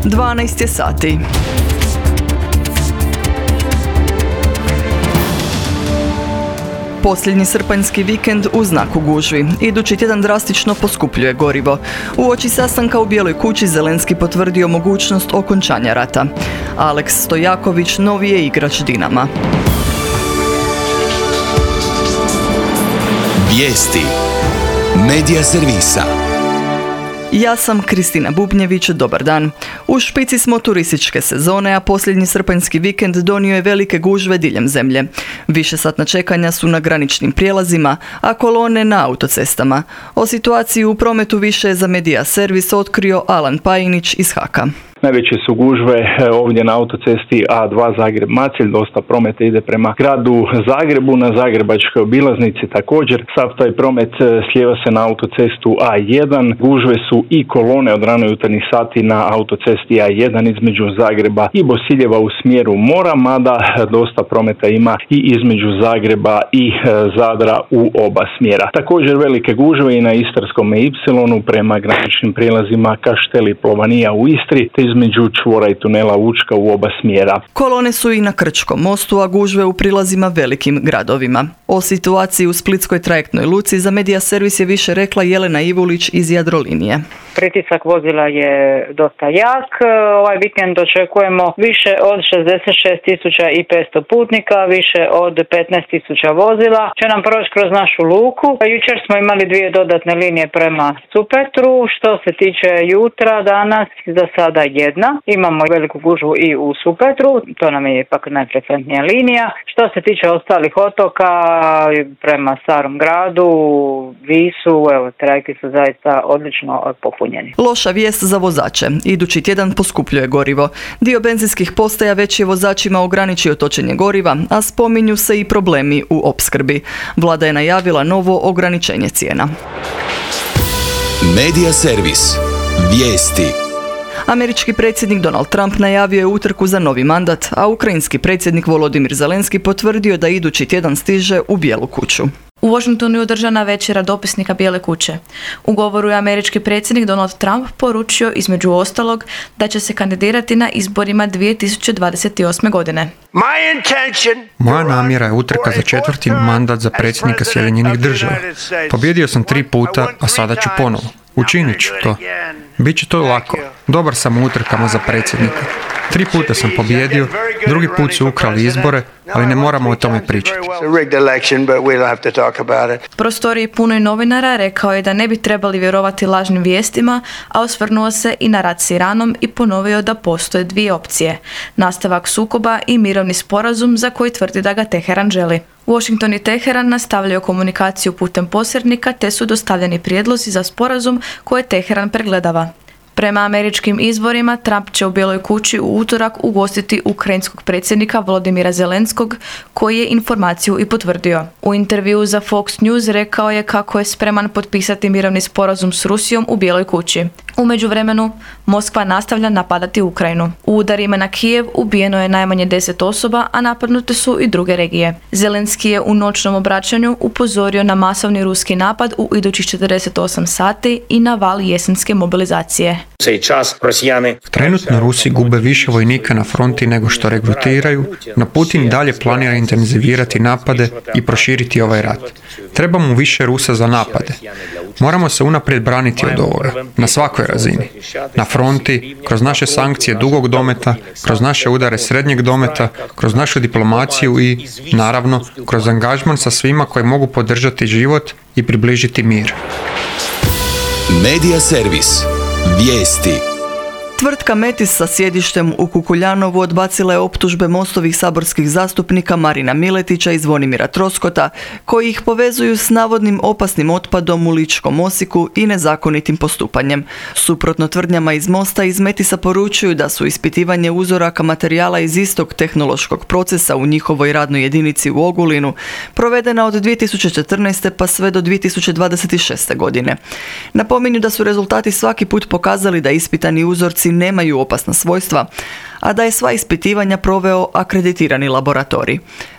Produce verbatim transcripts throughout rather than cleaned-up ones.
dvanaest je sati. Posljednji srpanjski vikend u znaku gužvi. Idući tjedan drastično poskupljuje gorivo. Uoči sastanka u Bijeloj kući Zelenski potvrdio mogućnost okončanja rata. Aleks Stojaković novi je igrač Dinama. Vijesti Medija servisa. Ja sam Kristina Bubnjević, dobar dan. U špici smo turističke sezone, a posljednji srpanjski vikend donio je velike gužve diljem zemlje. Višesatna čekanja su na graničnim prijelazima, a kolone na autocestama. O situaciji u prometu više je za Medija servis otkrio Alan Pajinić iz Haka. Najveće su gužve ovdje na autocesti A dva Zagreb-Macelj, dosta prometa ide prema gradu Zagrebu, na Zagrebačkoj obilaznici također. Sav taj promet slijeva se na autocestu A jedan, gužve su i kolone od rano jutarnjih sati na autocesti A jedan između Zagreba i Bosiljeva u smjeru mora, mada dosta prometa ima i između Zagreba i Zadra u oba smjera. Također velike gužve i na Istarskome Ipsilonu prema graničnim prijelazima Kaštel i Plovanija u Istri, te između čvora i tunela Učka u oba smjera. Kolone su i na Krčkom mostu, a gužve u prilazima velikim gradovima. O situaciji u splitskoj trajektnoj luci za Medija servis je više rekla Jelena Ivulić iz Jadrolinije. Pritisak vozila je dosta jak. Ovaj vikend očekujemo više od šezdeset šest tisuća petsto putnika, više od petnaest tisuća vozila. Će nam proći kroz našu luku. Jučer smo imali dvije dodatne linije prema Supetru. Što se tiče jutra, danas za sada jedna. Imamo veliku gužvu i u Supetru. To nam je ipak najfrekventnija linija. Što se tiče ostalih otoka, prema Starom gradu, Visu, evo, trajekti su zaista odlično popunjeni. Loša vijest za vozače. Idući tjedan poskupljuje gorivo. Dio benzinskih postaja već je vozačima ograničio točenje goriva, a spominju se i problemi u opskrbi. Vlada je najavila novo ograničenje cijena. Medija servis. Vijesti. Američki predsjednik Donald Trump najavio je utrku za novi mandat, a ukrajinski predsjednik Volodimir Zelenski potvrdio da idući tjedan stiže u Bijelu kuću. U Washingtonu je održana večera dopisnika Bijele kuće. U govoru je američki predsjednik Donald Trump poručio između ostalog da će se kandidirati na izborima dvije tisuće dvadeset osme. godine. Moja namjera je utrka za četvrti mandat za predsjednika Sjedinjenih država. Pobjedio sam tri puta, a sada ću ponovo. Učinit ću to. Biće to lako. Dobar sam u utrkama za predsjednika. Tri puta sam pobjedio, drugi put su ukrali izbore, ali ne moramo o tome pričati. Prostoriji punoj novinara rekao je da ne bi trebali vjerovati lažnim vijestima, a osvrnuo se i na rat s Iranom i ponovio da postoje dvije opcije. Nastavak sukoba i mirovni sporazum za koji tvrdi da ga Teheran želi. Washington i Teheran nastavljaju komunikaciju putem posrednika te su dostavljeni prijedlozi za sporazum koje Teheran pregledava. Prema američkim izvorima, Trump će u Bijeloj kući u utorak ugostiti ukrajinskog predsjednika Volodimira Zelenskog, koji je informaciju i potvrdio. U intervjuu za Fox News rekao je kako je spreman potpisati mirovni sporazum s Rusijom u Bijeloj kući. U međuvremenu, Moskva nastavlja napadati Ukrajinu. U udarima na Kijev ubijeno je najmanje deset osoba, a napadnute su i druge regije. Zelenski je u noćnom obraćanju upozorio na masovni ruski napad u idućih četrdeset osam sati i na val jesenske mobilizacije. Trenutno Rusi gube više vojnika na fronti nego što regrutiraju, no Putin dalje planira intenzivirati napade i proširiti ovaj rat. Treba mu više Rusa za napade. Moramo se unaprijed braniti od ovoga, na svakoj razini. Na fronti, kroz naše sankcije dugog dometa, kroz naše udare srednjeg dometa, kroz našu diplomaciju i, naravno, kroz angažman sa svima koji mogu podržati život i približiti mir. Medija servis. Vijesti. Tvrtka Metis sa sjedištem u Kukuljanovu odbacila je optužbe Mostovih saborskih zastupnika Marina Miletića i Zvonimira Troskota, koji ih povezuju s navodnim opasnim otpadom u Ličkom Osijeku i nezakonitim postupanjem. Suprotno tvrdnjama iz Mosta, iz Metisa poručuju da su ispitivanje uzoraka materijala iz istog tehnološkog procesa u njihovoj radnoj jedinici u Ogulinu provedena od dvije tisuće četrnaeste pa sve do dvije tisuće dvadeset šeste. godine. Napominju da su rezultati svaki put pokazali da ispitani uzorci nemaju opasna svojstva, a da je sva ispitivanja proveo akreditirani laboratorij.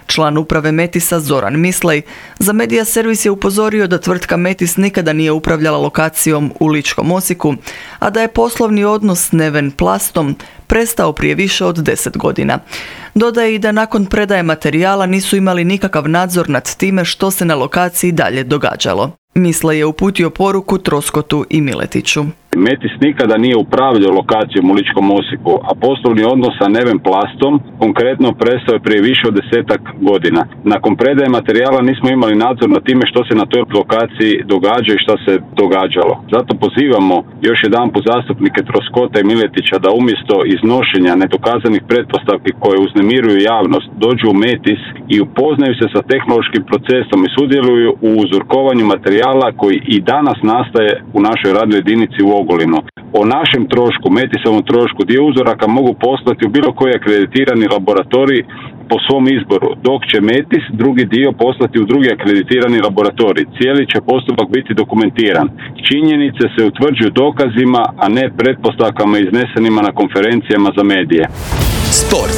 Član uprave Metisa Zoran Mislej za Media Servis je upozorio da tvrtka Metis nikada nije upravljala lokacijom u Ličkom Osijeku, a da je poslovni odnos s Neven Plastom prestao prije više od deset godina. Dodaje i da nakon predaje materijala nisu imali nikakav nadzor nad time što se na lokaciji dalje događalo. Mislej je uputio poruku Troskotu i Miletiću. Metis nikada nije upravljao lokacijom u Ličkom Osijeku, a poslovni odnos sa Neven Plastom konkretno prestao je prije više od desetak godina. Nakon predaje materijala nismo imali nadzor nad time što se na toj lokaciji događa i što se događalo. Zato pozivamo još jedanput zastupnike Troskota i Miletića da umjesto iznošenja nedokazanih pretpostavki koje uznemiruju javnost dođu u Metis i upoznaju se sa tehnološkim procesom i sudjeluju u uzorkovanju materijala koji i danas nastaje u našoj radnoj jedinici u Ogulinu. O našem trošku, Metisovom trošku, dio uzoraka mogu poslati u bilo koji akreditirani laboratorij po svom izboru, dok će Metis drugi dio poslati u drugi akreditirani laboratorij. Cijeli će postupak biti dokumentiran. Činjenice se utvrđuju dokazima, a ne pretpostavkama iznesenima na konferencijama za medije. Sport.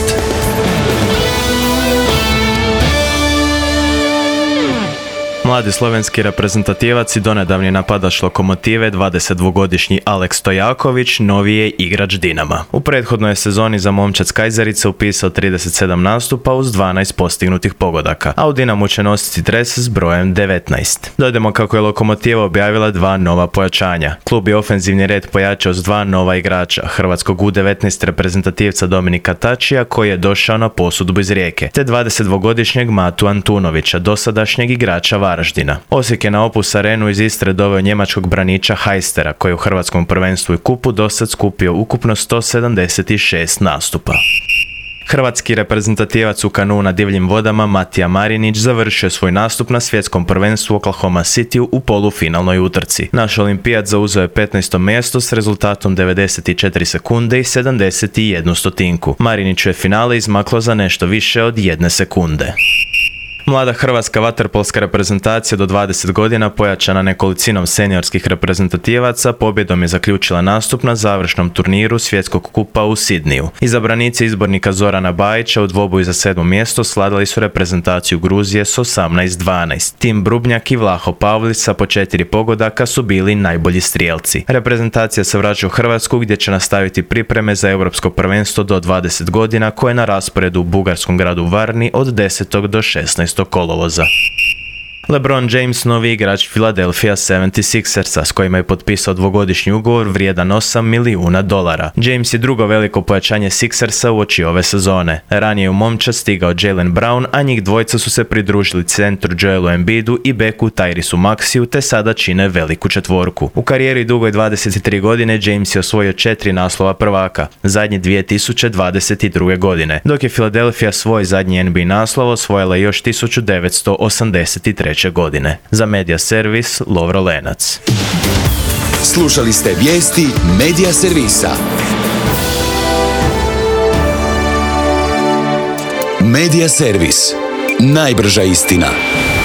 Mladi slovenski reprezentativac i donedavni napadač Lokomotive, dvadesetdvogodišnji Aleks Stojaković, novi je igrač Dinama. U prethodnoj je sezoni za momčad Kajzerice upisao trideset sedam nastupa uz dvanaest postignutih pogodaka, a u Dinamu će nositi dres s brojem devetnaest. Dodajmo kako je Lokomotiva objavila dva nova pojačanja. Klub je ofenzivni red pojačao s dva nova igrača, hrvatskog U devetnaest reprezentativca Dominika Tačija, koji je došao na posudbu iz Rijeke, te dvadesetdvogodišnjeg Matu Antunovića, dosadašnjeg igrača Varaždina. Osijek je na Opus Arenu iz Istre doveo njemačkog braniča Heistera, koji je u hrvatskom prvenstvu i kupu dosad skupio ukupno sto sedamdeset šest nastupa. Hrvatski reprezentativac u kanuu na divljim vodama Matija Marinić završio svoj nastup na svjetskom prvenstvu u Oklahoma Cityu u polufinalnoj utrci. Naš olimpijac zauzeo je petnaesto mjesto s rezultatom devedeset četiri sekunde i sedamdeset jednu stotinku. Mariniću je finale izmaklo za nešto više od jedne sekunde. Mlada hrvatska vaterpolska reprezentacija do dvadeset godina, pojačana nekolicinom seniorskih reprezentativaca, pobjedom je zaključila nastup na završnom turniru Svjetskog kupa u Sidniju. Izabranici izbornika Zorana Bajića u dvoboju za sedmo mjesto sladali su reprezentaciju Gruzije s osamnaest dvanaest. Tim Brubnjak i Vlaho Pavlić sa po četiri pogodaka su bili najbolji strijelci. Reprezentacija se vraća u Hrvatsku gdje će nastaviti pripreme za europsko prvenstvo do dvadeset godina koje je na rasporedu u bugarskom gradu Varni od desetog do šesnaestog kolovoza. LeBron James, novi igrač Philadelphia sedamdeset šestersa, s kojima je potpisao dvogodišnji ugovor vrijedan osam milijuna dolara. James je drugo veliko pojačanje Sixersa uoči ove sezone. Ranije u momčad stigao Jaylen Brown, a njih dvojca su se pridružili centru Joelu Embiidu i beku Tyresu Maxiju, te sada čine veliku četvorku. U karijeri dugoj dvadeset tri godine James je osvojio četiri naslova prvaka, zadnji dvije tisuće dvadeset druge. godine, dok je Philadelphia svoj zadnji N B A naslov osvojila još tisuću devetsto osamdeset treće. godine. Za Media Servis, Lovro Lenac. Slušali ste vijesti Media Servisa. Media Servis. Najbrža istina.